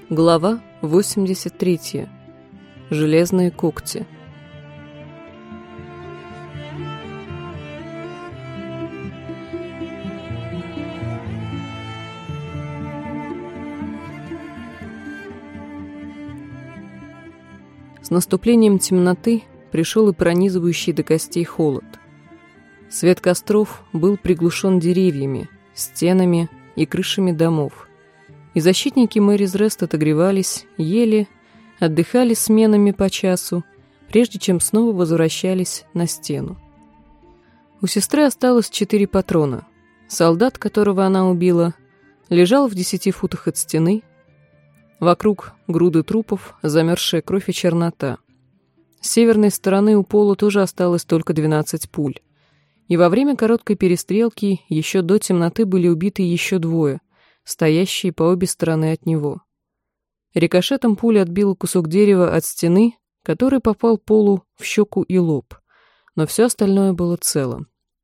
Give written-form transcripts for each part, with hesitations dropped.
Глава 83. Железные когти. С наступлением темноты пришел и пронизывающий до костей холод. Свет костров был приглушен деревьями, стенами и крышами домов. И защитники Мэрис Рест отогревались, ели, отдыхали сменами по часу, прежде чем снова возвращались на стену. У сестры осталось 4 патрона. Солдат, которого она убила, лежал в 10 футах от стены. Вокруг груды трупов, замерзшая кровь и чернота. С северной стороны у пола тоже осталось только 12 пуль. И во время короткой перестрелки еще до темноты были убиты еще 2, стоящие по обе стороны от него. Рикошетом пуля отбила кусок дерева от стены, который попал Полу в щеку и лоб, но все остальное было цело.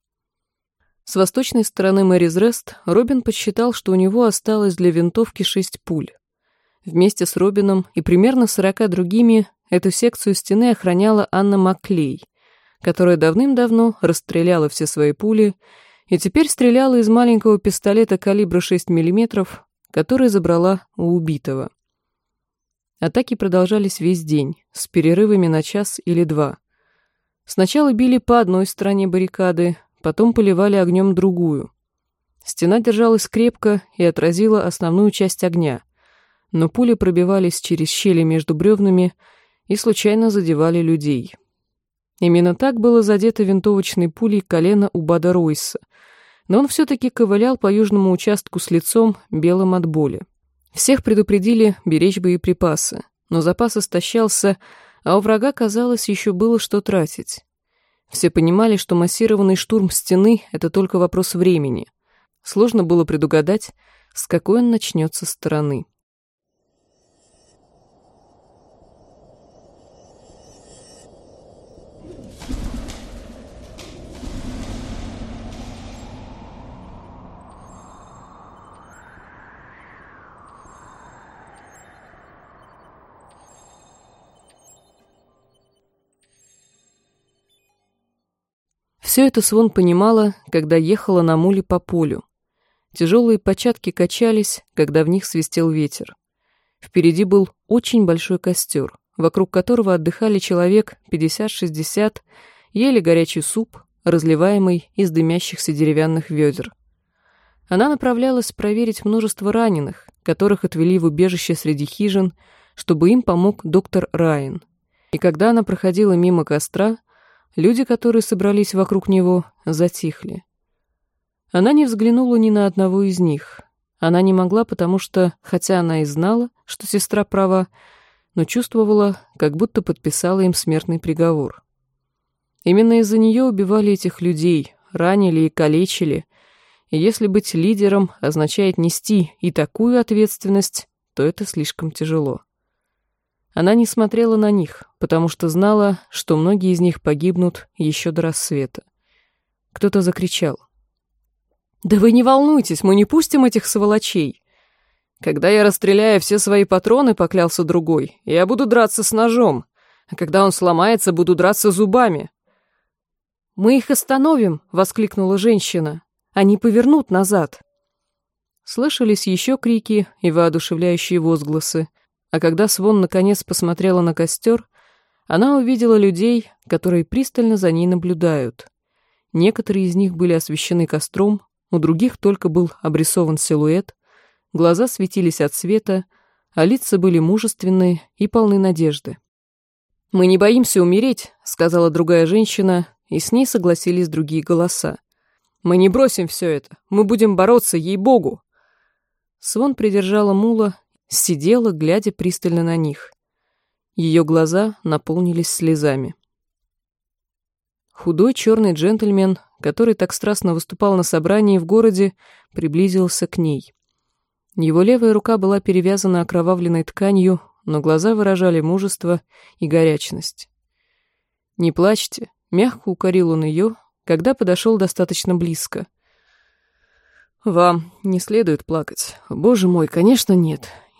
С восточной стороны Мэрис Рест Робин подсчитал, что у него осталось для винтовки 6 пуль. Вместе с Робином и примерно 40 другими эту секцию стены охраняла Анна Макклей, которая давным-давно расстреляла все свои пули и теперь стреляла из маленького пистолета калибра 6 мм, который забрала у убитого. Атаки продолжались весь день, с перерывами на час или 2. Сначала били по одной стороне баррикады, потом поливали огнем другую. Стена держалась крепко и отразила основную часть огня, но пули пробивались через щели между бревнами и случайно задевали людей. Именно так было задето винтовочной пулей колено у Бада Ройса, но он все-таки ковылял по южному участку с лицом, белым от боли. Всех предупредили беречь боеприпасы, но запас истощался, а у врага, казалось, еще было что тратить. Все понимали, что массированный штурм стены — это только вопрос времени. Сложно было предугадать, с какой он начнется стороны. Все это Свон понимала, когда ехала на муле по полю. Тяжелые початки качались, когда в них свистел ветер. Впереди был очень большой костер, вокруг которого отдыхали человек 50-60, ели горячий суп, разливаемый из дымящихся деревянных ведер. Она направлялась проверить множество раненых, которых отвели в убежище среди хижин, чтобы им помог доктор Райан. И когда она проходила мимо костра, люди, которые собрались вокруг него, затихли. Она не взглянула ни на одного из них. Она не могла, потому что, хотя она и знала, что сестра права, но чувствовала, как будто подписала им смертный приговор. Именно из-за нее убивали этих людей, ранили и калечили, и если быть лидером означает нести и такую ответственность, то это слишком тяжело. Она не смотрела на них, потому что знала, что многие из них погибнут еще до рассвета. Кто-то закричал: «Да вы не волнуйтесь, мы не пустим этих сволочей!» «Когда я расстреляю все свои патроны», — поклялся другой, — «я буду драться с ножом, а когда он сломается, буду драться зубами». «Мы их остановим!» — воскликнула женщина. «Они повернут назад!» Слышались еще крики и воодушевляющие возгласы. А когда Свон наконец посмотрела на костер, она увидела людей, которые пристально за ней наблюдают. Некоторые из них были освещены костром, у других только был обрисован силуэт, глаза светились от света, а лица были мужественные и полны надежды. «Мы не боимся умереть», — сказала другая женщина, и с ней согласились другие голоса. «Мы не бросим все это, мы будем бороться, ей-богу!» Свон придержала мула, сидела, глядя пристально на них. Ее глаза наполнились слезами. Худой черный джентльмен, который так страстно выступал на собрании в городе, приблизился к ней. Его левая рука была перевязана окровавленной тканью, но глаза выражали мужество и горячность. «Не плачьте», — мягко укорил он ее, когда подошел достаточно близко. «Вам не следует плакать. Боже мой, конечно, нет.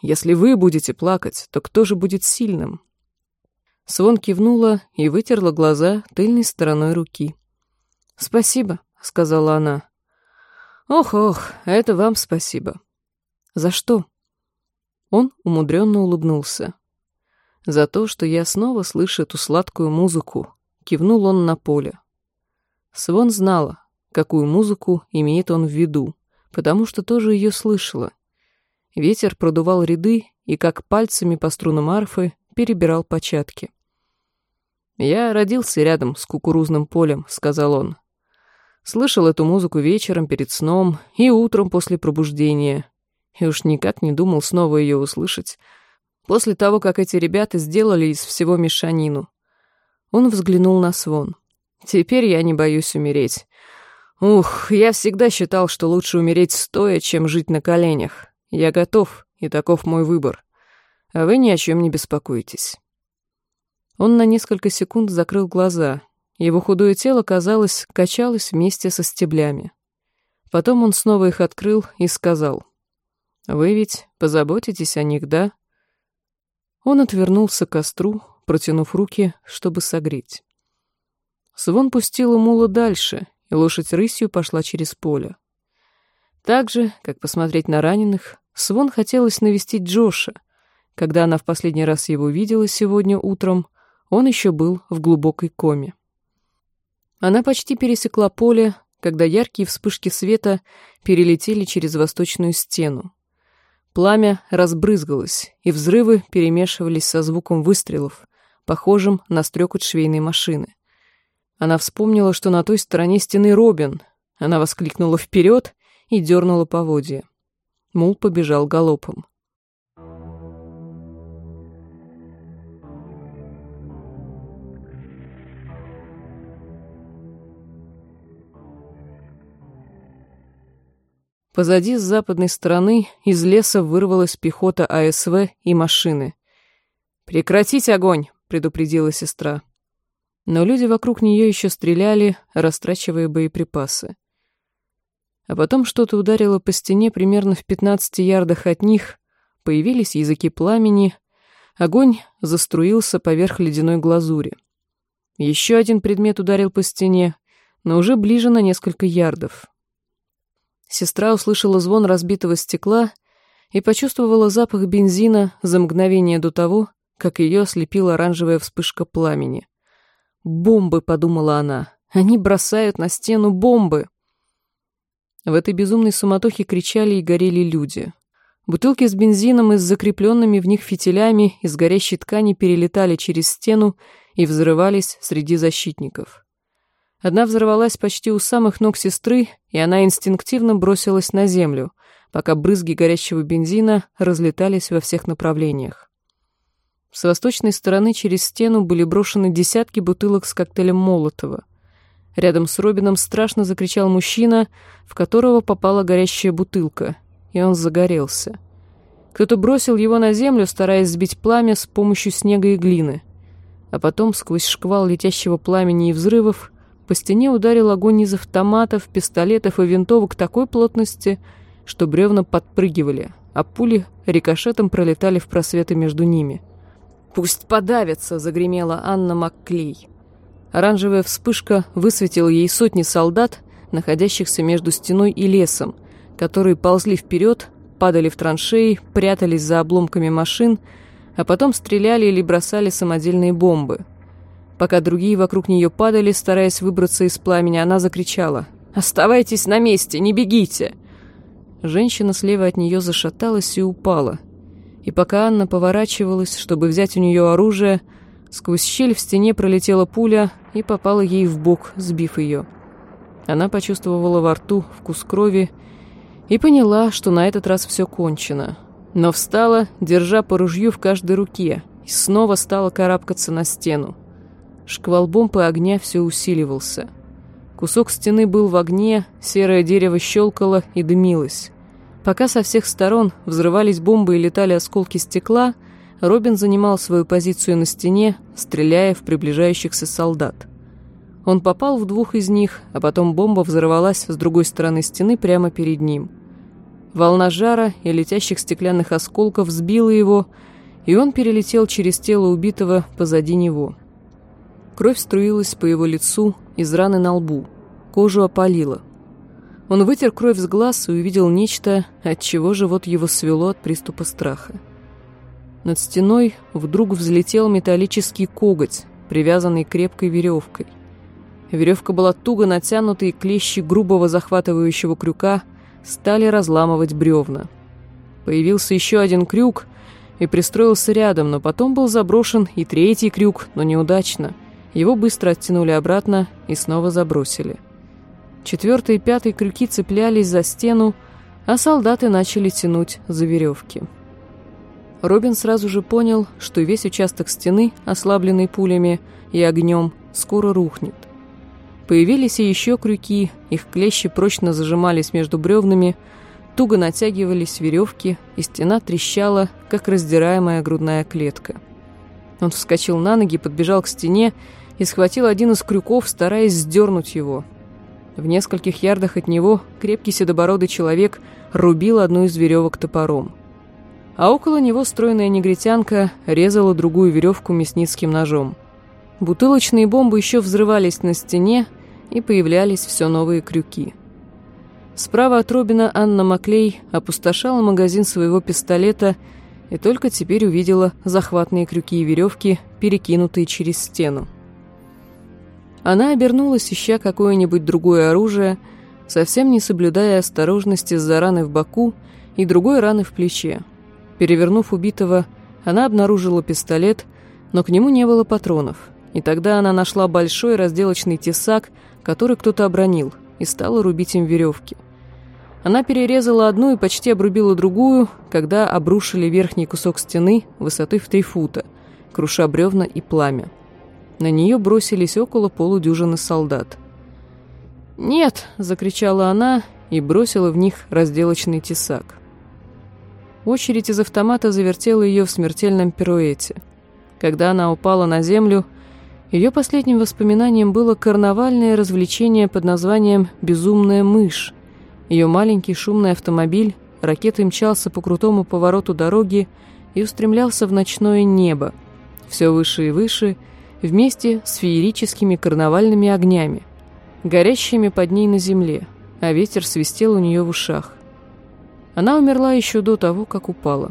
Если вы будете плакать, то кто же будет сильным?» Свон кивнула и вытерла глаза тыльной стороной руки. «Спасибо», — сказала она. «Ох, это вам спасибо». «За что?» Он умудренно улыбнулся. «За то, что я снова слышу эту сладкую музыку», — кивнул он на поле. Свон знала, какую музыку имеет он в виду, потому что тоже ее слышала. Ветер продувал ряды и, как пальцами по струнам арфы, перебирал початки. «Я родился рядом с кукурузным полем», — сказал он. «Слышал эту музыку вечером перед сном и утром после пробуждения, и уж никак не думал снова ее услышать, после того, как эти ребята сделали из всего мешанину». Он взглянул на Свон. «Теперь я не боюсь умереть. Я всегда считал, что лучше умереть стоя, чем жить на коленях. Я готов, и таков мой выбор. А вы ни о чем не беспокойтесь». Он на несколько секунд закрыл глаза. Его худое тело, казалось, качалось вместе со стеблями. Потом он снова их открыл и сказал: «Вы ведь позаботитесь о них, да?» Он отвернулся к костру, протянув руки, чтобы согреть. Свон пустила мула дальше, и лошадь рысью пошла через поле. Так же, как посмотреть на раненых, Свон хотелось навестить Джоша. Когда она в последний раз его видела сегодня утром, он еще был в глубокой коме. Она почти пересекла поле, когда яркие вспышки света перелетели через восточную стену. Пламя разбрызгалось, и взрывы перемешивались со звуком выстрелов, похожим на стрекот швейной машины. Она вспомнила, что на той стороне стены Робин. Она воскликнула вперед и дернула поводья. Мул побежал галопом. Позади, с западной стороны, из леса вырвалась пехота АСВ и машины. «Прекратить огонь!» — предупредила сестра. Но люди вокруг нее еще стреляли, растрачивая боеприпасы. А потом что-то ударило по стене примерно в 15 ярдах от них, появились языки пламени, огонь заструился поверх ледяной глазури. Еще один предмет ударил по стене, но уже ближе на несколько ярдов. Сестра услышала звон разбитого стекла и почувствовала запах бензина за мгновение до того, как ее ослепила оранжевая вспышка пламени. «Бомбы», — подумала она, — «они бросают на стену бомбы». В этой безумной суматохе кричали и горели люди. Бутылки с бензином и с закрепленными в них фитилями из горящей ткани перелетали через стену и взрывались среди защитников. Одна взорвалась почти у самых ног сестры, и она инстинктивно бросилась на землю, пока брызги горящего бензина разлетались во всех направлениях. С восточной стороны через стену были брошены десятки бутылок с коктейлем Молотова. Рядом с Робином страшно закричал мужчина, в которого попала горящая бутылка, и он загорелся. Кто-то бросил его на землю, стараясь сбить пламя с помощью снега и глины. А потом, сквозь шквал летящего пламени и взрывов, по стене ударил огонь из автоматов, пистолетов и винтовок такой плотности, что бревна подпрыгивали, а пули рикошетом пролетали в просветы между ними. «Пусть подавятся!» — загремела Анна Макклей. Оранжевая вспышка высветила ей сотни солдат, находящихся между стеной и лесом, которые ползли вперед, падали в траншеи, прятались за обломками машин, а потом стреляли или бросали самодельные бомбы. Пока другие вокруг нее падали, стараясь выбраться из пламени, она закричала: «Оставайтесь на месте, не бегите!» Женщина слева от нее зашаталась и упала. И пока Анна поворачивалась, чтобы взять у нее оружие, сквозь щель в стене пролетела пуля и попала ей в бок, сбив ее. Она почувствовала во рту вкус крови и поняла, что на этот раз все кончено. Но встала, держа по ружью в каждой руке, и снова стала карабкаться на стену. Шквал бомб и огня все усиливался. Кусок стены был в огне, серое дерево щелкало и дымилось. Пока со всех сторон взрывались бомбы и летали осколки стекла, Робин занимал свою позицию на стене, стреляя в приближающихся солдат. Он попал в двух из них, а потом бомба взорвалась с другой стороны стены прямо перед ним. Волна жара и летящих стеклянных осколков сбила его, и он перелетел через тело убитого позади него. Кровь струилась по его лицу из раны на лбу, кожу опалила. Он вытер кровь с глаз и увидел нечто, от чего живот его свело от приступа страха. Над стеной вдруг взлетел металлический коготь, привязанный крепкой веревкой. Веревка была туго натянута, и клещи грубого захватывающего крюка стали разламывать бревна. Появился еще один крюк и пристроился рядом, но потом был заброшен и третий крюк, но неудачно. Его быстро оттянули обратно и снова забросили. Четвертый и пятый крюки цеплялись за стену, а солдаты начали тянуть за веревки. Робин сразу же понял, что весь участок стены, ослабленный пулями и огнем, скоро рухнет. Появились и еще крюки, их клещи прочно зажимались между бревнами, туго натягивались веревки, и стена трещала, как раздираемая грудная клетка. Он вскочил на ноги, подбежал к стене и схватил один из крюков, стараясь сдернуть его. В нескольких ярдах от него крепкий седобородый человек рубил одну из веревок топором. А около него стройная негритянка резала другую веревку мясницким ножом. Бутылочные бомбы еще взрывались на стене, и появлялись все новые крюки. Справа от Робина Анна Маклей опустошала магазин своего пистолета и только теперь увидела захватные крюки и веревки, перекинутые через стену. Она обернулась, ища какое-нибудь другое оружие, совсем не соблюдая осторожности из-за раны в боку и другой раны в плече. Перевернув убитого, она обнаружила пистолет, но к нему не было патронов, и тогда она нашла большой разделочный тесак, который кто-то обронил, и стала рубить им веревки. Она перерезала одну и почти обрубила другую, когда обрушили верхний кусок стены высотой в 3 фута, круша бревна и пламя. На нее бросились около полудюжины солдат. «Нет!» — закричала она и бросила в них разделочный тесак. Очередь из автомата завертела ее в смертельном пируэте. Когда она упала на землю, ее последним воспоминанием было карнавальное развлечение под названием «Безумная мышь». Ее маленький шумный автомобиль ракетой мчался по крутому повороту дороги и устремлялся в ночное небо, все выше и выше, вместе с феерическими карнавальными огнями, горящими под ней на земле, а ветер свистел у нее в ушах. Она умерла еще до того, как упала.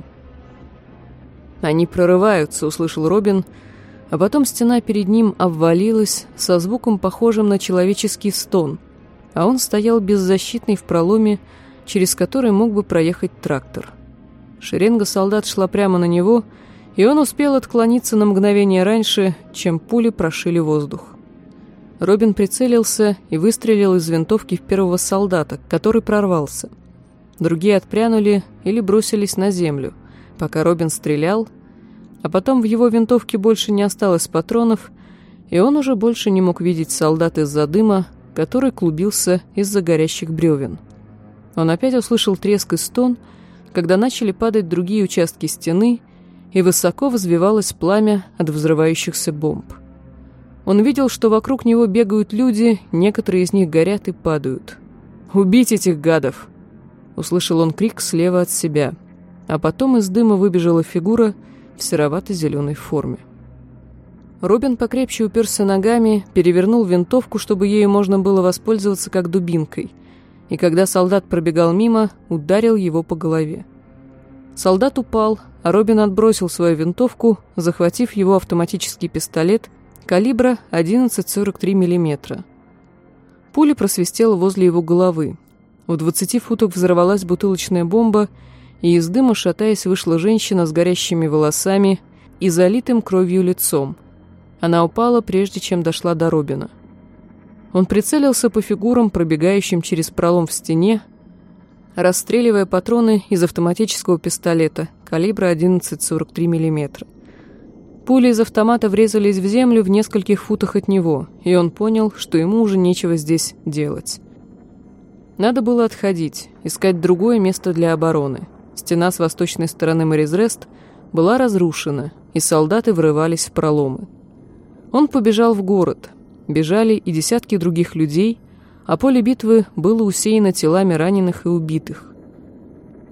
«Они прорываются», — услышал Робин, а потом стена перед ним обвалилась со звуком, похожим на человеческий стон, а он стоял беззащитный в проломе, через который мог бы проехать трактор. Шеренга солдат шла прямо на него, и он успел отклониться на мгновение раньше, чем пули прошили воздух. Робин прицелился и выстрелил из винтовки в первого солдата, который прорвался. Другие отпрянули или бросились на землю, пока Робин стрелял, а потом в его винтовке больше не осталось патронов, и он уже больше не мог видеть солдат из-за дыма, который клубился из-за горящих бревен. Он опять услышал треск и стон, когда начали падать другие участки стены, и высоко взвивалось пламя от взрывающихся бомб. Он видел, что вокруг него бегают люди, некоторые из них горят и падают. «Убить этих гадов!» Услышал он крик слева от себя, а потом из дыма выбежала фигура в серовато-зеленой форме. Робин покрепче уперся ногами, перевернул винтовку, чтобы ею можно было воспользоваться как дубинкой, и когда солдат пробегал мимо, ударил его по голове. Солдат упал, а Робин отбросил свою винтовку, захватив его автоматический пистолет калибра 11,43 мм. Пуля просвистела возле его головы. В 20 футах взорвалась бутылочная бомба, и из дыма, шатаясь, вышла женщина с горящими волосами и залитым кровью лицом. Она упала, прежде чем дошла до Робина. Он прицелился по фигурам, пробегающим через пролом в стене, расстреливая патроны из автоматического пистолета калибра 11,43 мм. Пули из автомата врезались в землю в нескольких футах от него, и он понял, что ему уже нечего здесь делать. Надо было отходить, искать другое место для обороны. Стена с восточной стороны Моризрест была разрушена, и солдаты врывались в проломы. Он побежал в город. Бежали и десятки других людей, а поле битвы было усеяно телами раненых и убитых.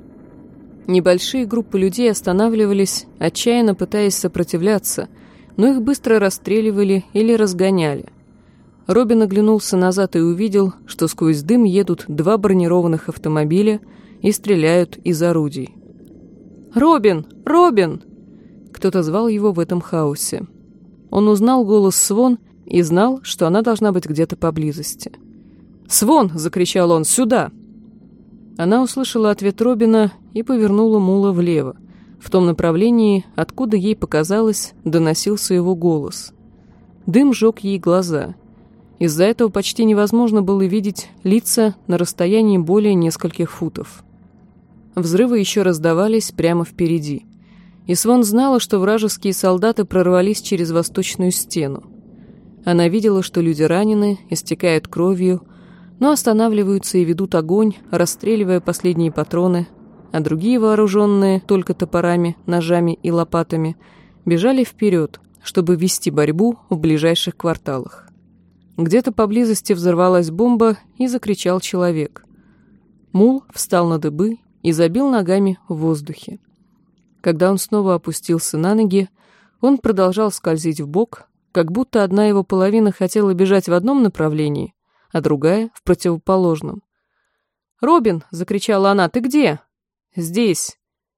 Небольшие группы людей останавливались, отчаянно пытаясь сопротивляться, но их быстро расстреливали или разгоняли. Робин оглянулся назад и увидел, что сквозь дым едут 2 бронированных автомобиля и стреляют из орудий. «Робин! Робин!» Кто-то звал его в этом хаосе. Он узнал голос Свон и знал, что она должна быть где-то поблизости. «Свон!» — закричал он. «Сюда!» Она услышала ответ Робина и повернула мула влево, в том направлении, откуда ей показалось, доносился его голос. Дым жег ей глаза. Из-за этого почти невозможно было видеть лица на расстоянии более нескольких футов. Взрывы еще раздавались прямо впереди. И Свон знала, что вражеские солдаты прорвались через восточную стену. Она видела, что люди ранены, истекают кровью, но останавливаются и ведут огонь, расстреливая последние патроны, а другие, вооруженные только топорами, ножами и лопатами, бежали вперед, чтобы вести борьбу в ближайших кварталах. Где-то поблизости взорвалась бомба, и закричал человек. Мул встал на дыбы и забил ногами в воздухе. Когда он снова опустился на ноги, он продолжал скользить вбок, как будто одна его половина хотела бежать в одном направлении, а другая — в противоположном. «Робин!» — закричала она. «Ты где?» «Здесь!»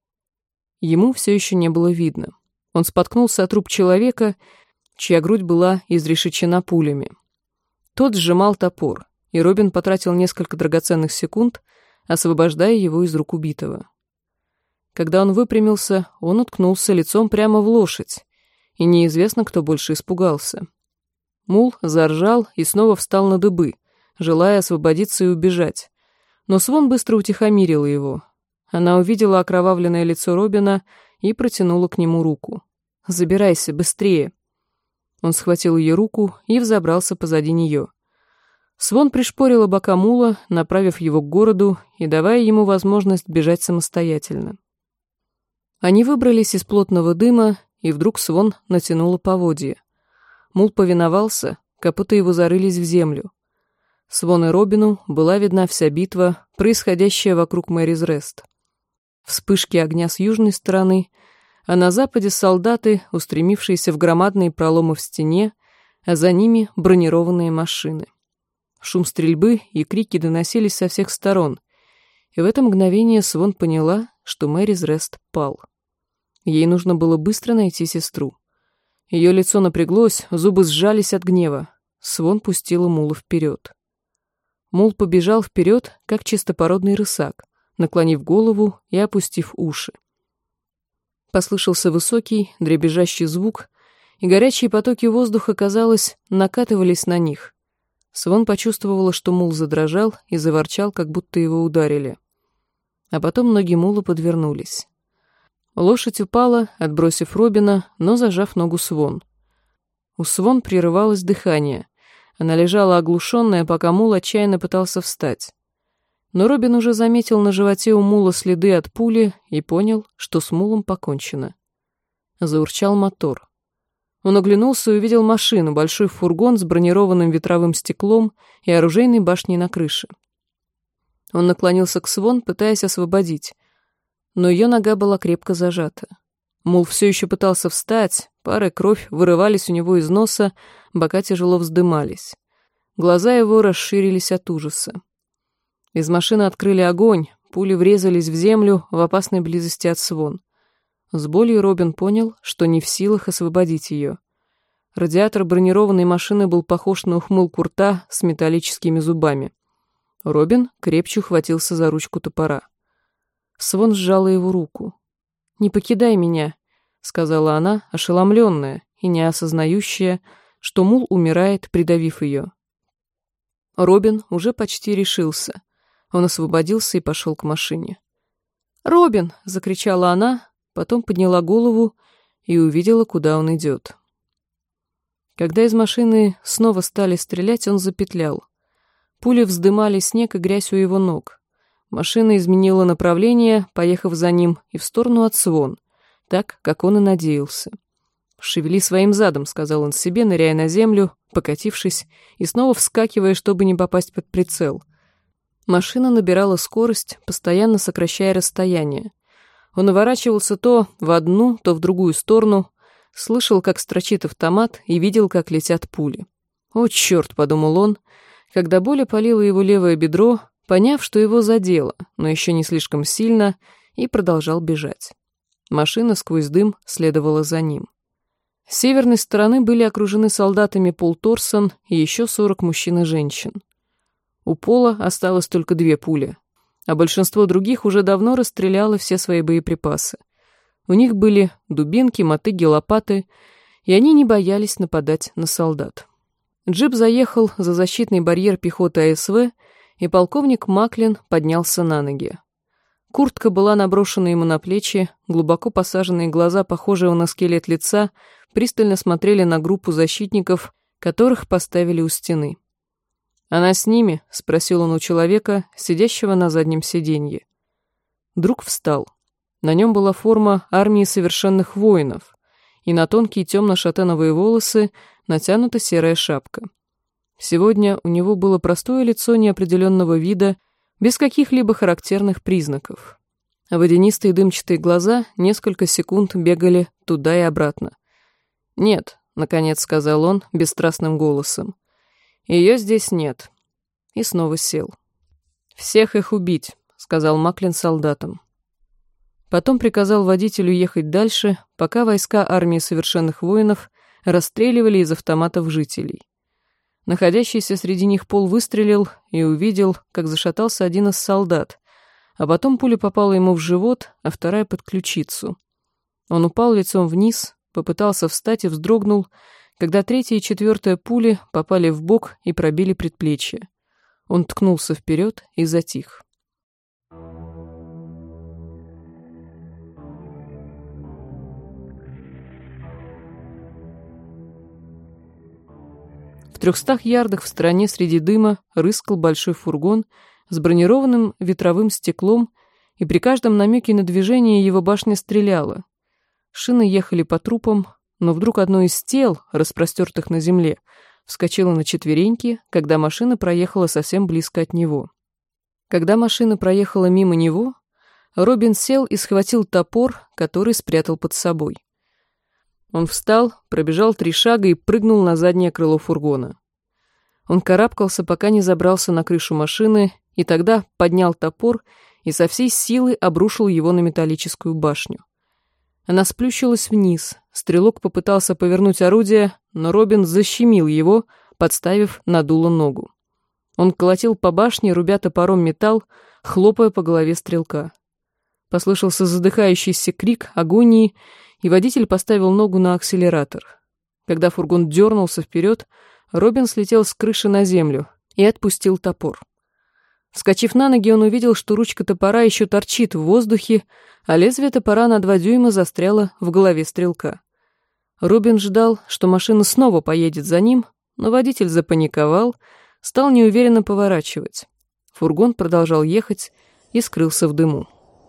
Ему все еще не было видно. Он споткнулся о труп человека, чья грудь была изрешечена пулями. Тот сжимал топор, и Робин потратил несколько драгоценных секунд, освобождая его из рук убитого. Когда он выпрямился, он уткнулся лицом прямо в лошадь, и неизвестно, кто больше испугался. Мул заржал и снова встал на дыбы, желая освободиться и убежать. Но Свон быстро утихомирила его. Она увидела окровавленное лицо Робина и протянула к нему руку. «Забирайся, быстрее!» Он схватил ее руку и взобрался позади нее. Свон пришпорила бока мула, направив его к городу и давая ему возможность бежать самостоятельно. Они выбрались из плотного дыма, и вдруг Свон натянула поводья. Мул повиновался, копыта его зарылись в землю. Свон и Робину была видна вся битва, происходящая вокруг Мэрис Рест. Вспышки огня с южной стороны, а на западе солдаты, устремившиеся в громадные проломы в стене, а за ними бронированные машины. Шум стрельбы и крики доносились со всех сторон, и в это мгновение Свон поняла, что Мэрис Рест пал. Ей нужно было быстро найти сестру. Ее лицо напряглось, зубы сжались от гнева. Свон пустила мула вперед. Мул побежал вперед, как чистопородный рысак, наклонив голову и опустив уши. Послышался высокий, дребезжащий звук, и горячие потоки воздуха, казалось, накатывались на них. Свон почувствовала, что мул задрожал и заворчал, как будто его ударили. А потом ноги мула подвернулись. Лошадь упала, отбросив Робина, но зажав ногу Свон. У Свон прерывалось дыхание. Она лежала оглушенная, пока мул отчаянно пытался встать. Но Робин уже заметил на животе у мула следы от пули и понял, что с мулом покончено. Заурчал мотор. Он оглянулся и увидел машину, большой фургон с бронированным ветровым стеклом и оружейной башней на крыше. Он наклонился к Свон, пытаясь освободить, но ее нога была крепко зажата. Мул все еще пытался встать, пар и кровь вырывались у него из носа, бока тяжело вздымались. Глаза его расширились от ужаса. Из машины открыли огонь, пули врезались в землю в опасной близости от Свон. С болью Робин понял, что не в силах освободить ее. Радиатор бронированной машины был похож на ухмылку рта с металлическими зубами. Робин крепче ухватился за ручку топора. Свон сжала его руку. «Не покидай меня», — сказала она, ошеломленная и не осознающая, что мул умирает, придавив ее. Робин уже почти решился. Он освободился и пошел к машине. «Робин!» — закричала она, потом подняла голову и увидела, куда он идет. Когда из машины снова стали стрелять, он запетлял. Пули вздымали снег и грязь у его ног. Машина изменила направление, поехав за ним и в сторону от Свон, так, как он и надеялся. «Шевели своим задом», — сказал он себе, ныряя на землю, покатившись и снова вскакивая, чтобы не попасть под прицел. Машина набирала скорость, постоянно сокращая расстояние. Он уворачивался то в одну, то в другую сторону, слышал, как строчит автомат, и видел, как летят пули. «О, черт!» — подумал он, когда боль опалила его левое бедро, поняв, что его задело, но еще не слишком сильно, и продолжал бежать. Машина сквозь дым следовала за ним. С северной стороны были окружены солдатами Пол Торсон и еще 40 мужчин и женщин. У Пола осталось только 2 пули, а большинство других уже давно расстреляло все свои боеприпасы. У них были дубинки, мотыги, лопаты, и они не боялись нападать на солдат. Джип заехал за защитный барьер пехоты АСВ, и полковник Маклин поднялся на ноги. Куртка была наброшена ему на плечи, глубоко посаженные глаза, похожие на скелет лица, пристально смотрели на группу защитников, которых поставили у стены. «Она с ними?» — спросил он у человека, сидящего на заднем сиденье. Друг встал. На нем была форма армии совершенных воинов, и на тонкие темно-шатеновые волосы натянута серая шапка. Сегодня у него было простое лицо неопределенного вида, без каких-либо характерных признаков. Водянистые дымчатые глаза несколько секунд бегали туда и обратно. «Нет», — наконец сказал он бесстрастным голосом, — «ее здесь нет». И снова сел. «Всех их убить», — сказал Маклин солдатам. Потом приказал водителю ехать дальше, пока войска армии совершенных воинов расстреливали из автоматов жителей. Находящийся среди них Пол выстрелил и увидел, как зашатался один из солдат, а потом пуля попала ему в живот, а вторая под ключицу. Он упал лицом вниз, попытался встать и вздрогнул, когда 3-я и 4-я пули попали в бок и пробили предплечье. Он ткнулся вперед и затих. В 300 ярдах в стороне среди дыма рыскал большой фургон с бронированным ветровым стеклом, и при каждом намеке на движение его башня стреляла. Шины ехали по трупам, но вдруг одно из тел, распростертых на земле, вскочило на четвереньки, когда машина проехала совсем близко от него. Когда машина проехала мимо него, Робин сел и схватил топор, который спрятал под собой. Он встал, пробежал 3 шага и прыгнул на заднее крыло фургона. Он карабкался, пока не забрался на крышу машины, и тогда поднял топор и со всей силы обрушил его на металлическую башню. Она сплющилась вниз, стрелок попытался повернуть орудие, но Робин защемил его, подставив на дуло ногу. Он колотил по башне, рубя топором металл, хлопая по голове стрелка. Послышался задыхающийся крик агонии, и водитель поставил ногу на акселератор. Когда фургон дернулся вперед, Робин слетел с крыши на землю и отпустил топор. Вскочив на ноги, он увидел, что ручка топора еще торчит в воздухе, а лезвие топора на 2 дюйма застряло в голове стрелка. Робин ждал, что машина снова поедет за ним, но водитель запаниковал, стал неуверенно поворачивать. Фургон продолжал ехать и скрылся в дыму.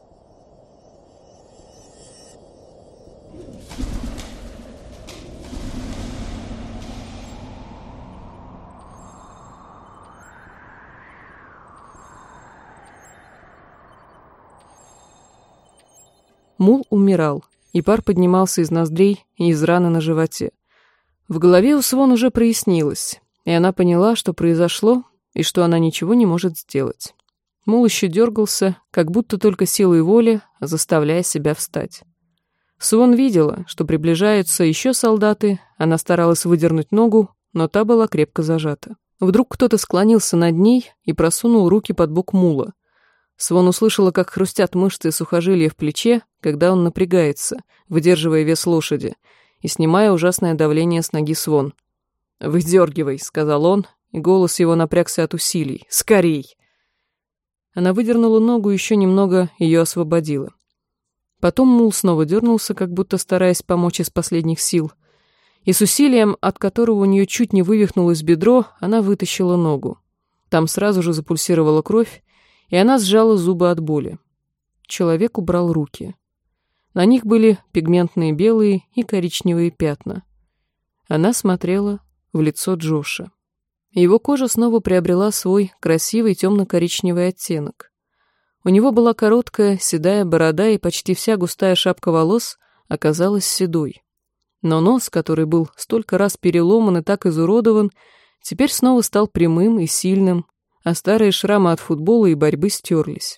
Мул умирал, и пар поднимался из ноздрей и из раны на животе. В голове у Свон уже прояснилось, и она поняла, что произошло, и что она ничего не может сделать. Мул еще дергался, как будто только силой воли, заставляя себя встать. Свон видела, что приближаются еще солдаты, она старалась выдернуть ногу, но та была крепко зажата. Вдруг кто-то склонился над ней и просунул руки под бок Мула. Свон услышала, как хрустят мышцы и сухожилия в плече, когда он напрягается, выдерживая вес лошади, и снимая ужасное давление с ноги Свон. «Выдергивай», — сказал он, и голос его напрягся от усилий. «Скорей!» Она выдернула ногу, еще немного ее освободила. Потом Мул снова дернулся, как будто стараясь помочь из последних сил, и с усилием, от которого у нее чуть не вывихнулось бедро, она вытащила ногу. Там сразу же запульсировала кровь, и она сжала зубы от боли. Человек убрал руки. На них были пигментные белые и коричневые пятна. Она смотрела в лицо Джоша. Его кожа снова приобрела свой красивый темно-коричневый оттенок. У него была короткая, седая борода, и почти вся густая шапка волос оказалась седой. Но нос, который был столько раз переломан и так изуродован, теперь снова стал прямым и сильным, а старые шрамы от футбола и борьбы стерлись.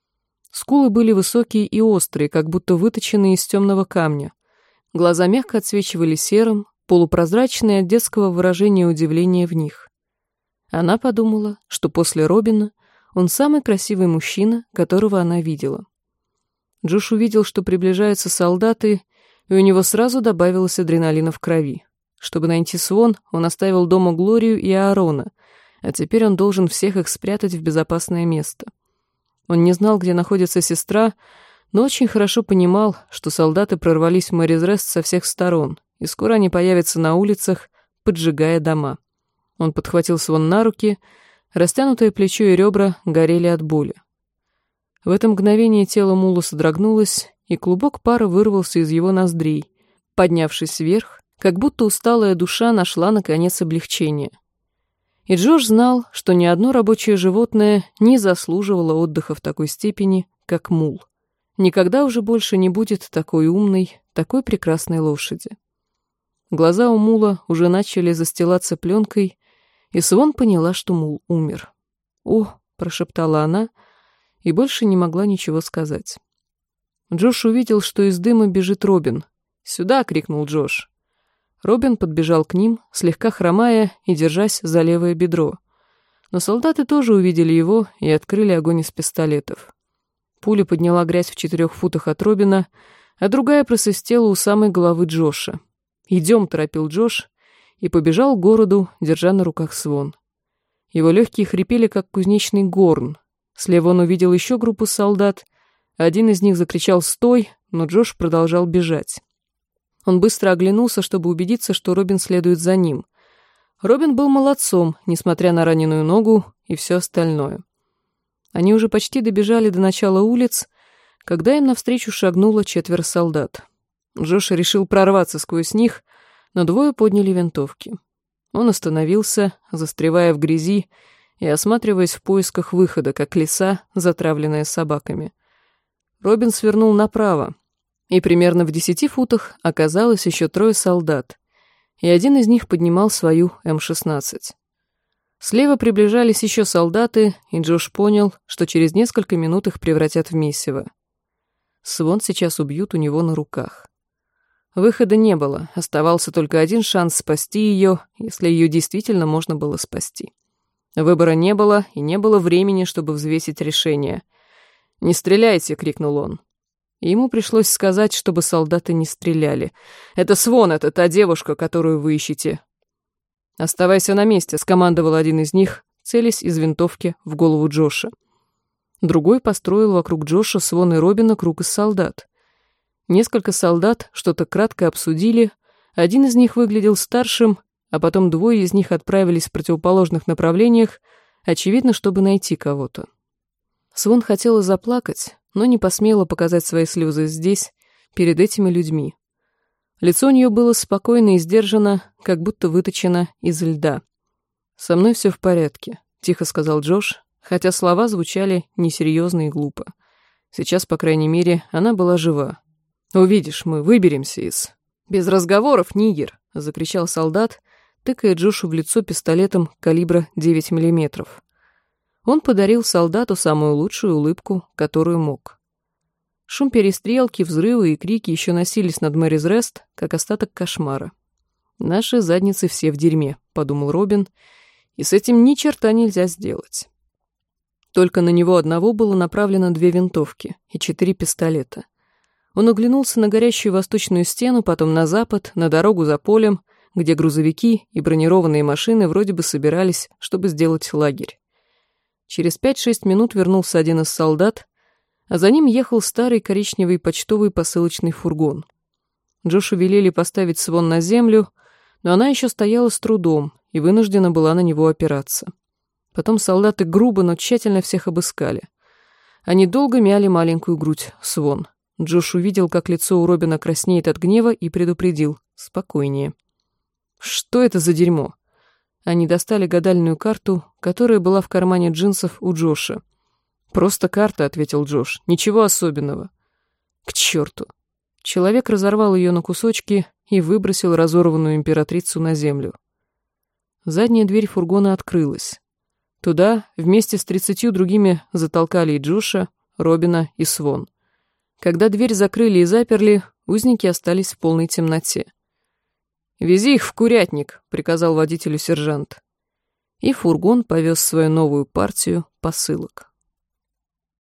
Скулы были высокие и острые, как будто выточенные из темного камня. Глаза мягко отсвечивали серым, полупрозрачные от детского выражения удивления в них. Она подумала, что после Робина он самый красивый мужчина, которого она видела. Джош увидел, что приближаются солдаты, и у него сразу добавилось адреналина в крови. Чтобы найти Свон, он оставил дома Глорию и Аарона, а теперь он должен всех их спрятать в безопасное место. Он не знал, где находится сестра, но очень хорошо понимал, что солдаты прорвались в Мэризрест со всех сторон, и скоро они появятся на улицах, поджигая дома. Он подхватил Свон на руки, растянутое плечо и ребра горели от боли. В это мгновение тело Мула содрогнулось, и клубок пара вырвался из его ноздрей, поднявшись вверх, как будто усталая душа нашла, наконец, облегчение. И Джош знал, что ни одно рабочее животное не заслуживало отдыха в такой степени, как мул. Никогда уже больше не будет такой умной, такой прекрасной лошади. Глаза у мула уже начали застилаться пленкой, и Свон поняла, что мул умер. «О!» — прошептала она, и больше не могла ничего сказать. Джош увидел, что из дыма бежит Робин. «Сюда!» — крикнул Джош. Робин подбежал к ним, слегка хромая и держась за левое бедро. Но солдаты тоже увидели его и открыли огонь из пистолетов. Пуля подняла грязь в 4 футах от Робина, а другая просвистела у самой головы Джоша. «Идем!» — торопил Джош и побежал к городу, держа на руках Свон. Его легкие хрипели, как кузнечный горн. Слева он увидел еще группу солдат. Один из них закричал «Стой!», но Джош продолжал бежать. Он быстро оглянулся, чтобы убедиться, что Робин следует за ним. Робин был молодцом, несмотря на раненую ногу и все остальное. Они уже почти добежали до начала улиц, когда им навстречу шагнуло 4 солдат. Джош решил прорваться сквозь них, но 2 подняли винтовки. Он остановился, застревая в грязи и осматриваясь в поисках выхода, как лиса, затравленная собаками. Робин свернул направо, и примерно в 10 футах оказалось еще 3 солдат, и один из них поднимал свою М-16. Слева приближались еще солдаты, и Джош понял, что через несколько минут их превратят в месиво. Свон сейчас убьют у него на руках. Выхода не было, оставался только один шанс спасти ее, если ее действительно можно было спасти. Выбора не было, и не было времени, чтобы взвесить решение. «Не стреляйте!» — крикнул он. И ему пришлось сказать, чтобы солдаты не стреляли. «Это Свон, это та девушка, которую вы ищете». «Оставайся на месте», — скомандовал один из них, целясь из винтовки в голову Джоша. Другой построил вокруг Джоша, Свон и Робина круг из солдат. Несколько солдат что-то кратко обсудили, один из них выглядел старшим, а потом 2 из них отправились в противоположных направлениях, очевидно, чтобы найти кого-то. Свон хотела заплакать, но не посмела показать свои слезы здесь, перед этими людьми. Лицо у нее было спокойно и сдержано, как будто выточено из льда. «Со мной все в порядке», — тихо сказал Джош, хотя слова звучали несерьезно и глупо. Сейчас, по крайней мере, она была жива. «Увидишь, мы выберемся из...» «Без разговоров, нигер!» — закричал солдат, тыкая Джошу в лицо пистолетом калибра 9 мм. Он подарил солдату самую лучшую улыбку, которую мог. Шум перестрелки, взрывы и крики еще носились над Мэризрест, как остаток кошмара. «Наши задницы все в дерьме», — подумал Робин, и с этим ни черта нельзя сделать. Только на него одного было направлено 2 винтовки и 4 пистолета. Он оглянулся на горящую восточную стену, потом на запад, на дорогу за полем, где грузовики и бронированные машины вроде бы собирались, чтобы сделать лагерь. Через 5-6 минут вернулся один из солдат, а за ним ехал старый коричневый почтовый посылочный фургон. Джошу велели поставить Свон на землю, но она еще стояла с трудом и вынуждена была на него опираться. Потом солдаты грубо, но тщательно всех обыскали. Они долго мяли маленькую грудь Свон. Джош увидел, как лицо у Робина краснеет от гнева, и предупредил: «Спокойнее». «Что это за дерьмо?» Они достали гадальную карту, которая была в кармане джинсов у Джоша. «Просто карта», — ответил Джош. «Ничего особенного». «К черту!» Человек разорвал ее на кусочки и выбросил разорванную императрицу на землю. Задняя дверь фургона открылась. Туда вместе с 30 другими затолкали и Джоша, Робина и Свон. Когда дверь закрыли и заперли, узники остались в полной темноте. «Вези их в курятник», — приказал водителю сержант. И фургон повез свою новую партию посылок.